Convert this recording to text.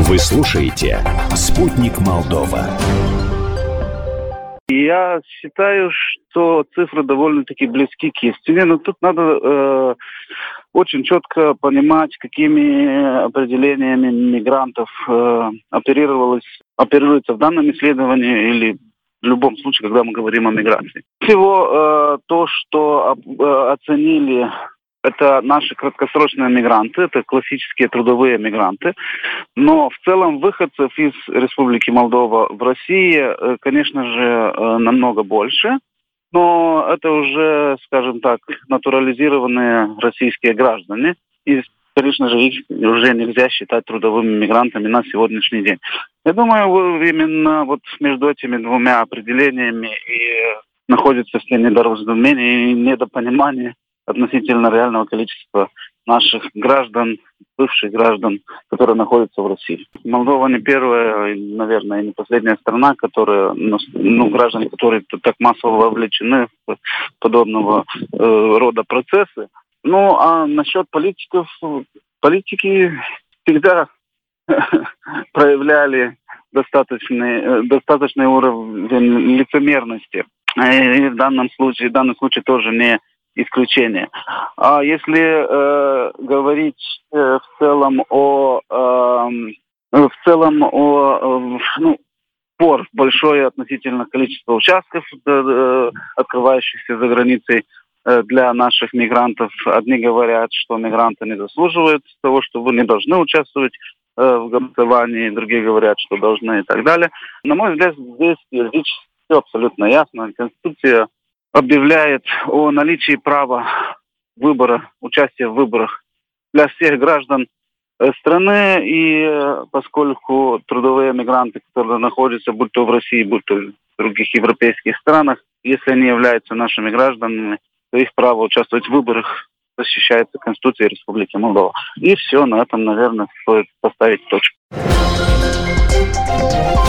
Вы слушаете «Спутник Молдова». Я считаю, что цифры довольно-таки близки к истине, но тут надо очень четко понимать, какими определениями мигрантов оперируется в данном исследовании или в любом случае, когда мы говорим о миграции. Всего то, что оценили, это наши краткосрочные мигранты, это классические трудовые мигранты. Но в целом выходцев из Республики Молдова в России, конечно же, намного больше. Но это уже, скажем так, натурализированные российские граждане. И, конечно же, их уже нельзя считать трудовыми мигрантами на сегодняшний день. Я думаю, именно вот между этими двумя определениями и находится все недоразумение и недопонимание относительно реального количества наших граждан, бывших граждан, которые находятся в России. Молдова не первая, наверное, и не последняя страна, которая, граждане, которые так массово вовлечены в подобного рода процессы. Ну, а насчет политиков, политики всегда проявляли достаточный уровень лицемерности. И в данном случае тоже не исключение. А если говорить в целом о большое относительно количество участков, открывающихся за границей для наших мигрантов, одни говорят, что мигранты не заслуживают того, чтобы не должны участвовать в голосовании, другие говорят, что должны и так далее. На мой взгляд, здесь юридически все абсолютно ясно. Конституция объявляет о наличии права выбора, участия в выборах для всех граждан страны, и поскольку трудовые мигранты, которые находятся будь то в России, будь то в других европейских странах, если они являются нашими гражданами, то их право участвовать в выборах защищается Конституцией Республики Молдова. И все, на этом, наверное, стоит поставить точку.